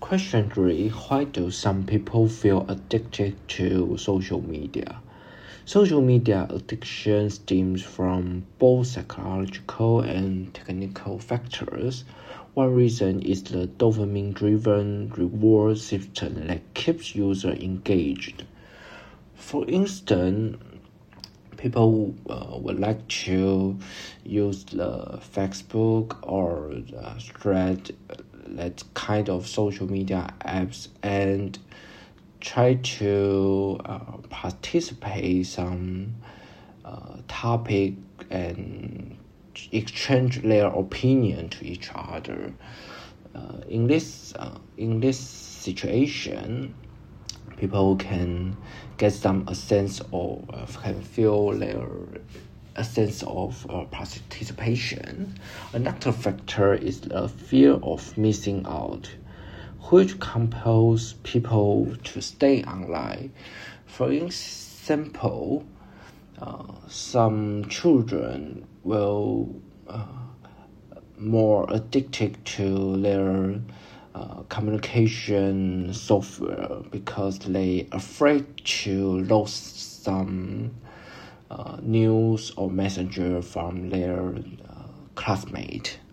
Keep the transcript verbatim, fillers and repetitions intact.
Question three: why do some people feel addicted to social media? Social media addiction stems from both psychological and technical factors. One reason is the dopamine-driven reward system that keeps users engaged. For instance, people uh, would like to use the Facebook or the Thread, that kind of social media apps, and try to uh, participate some uh, topic and exchange their opinion to each other. Uh, in this uh, in this situation, people can get some a sense of uh, can feel their a sense of uh, participation. Another factor is the fear of missing out, which compels people to stay online. For example, uh, some children will uh, more addicted to their uh, communication software because they afraid to lose some uh, news or messenger from their uh, classmate.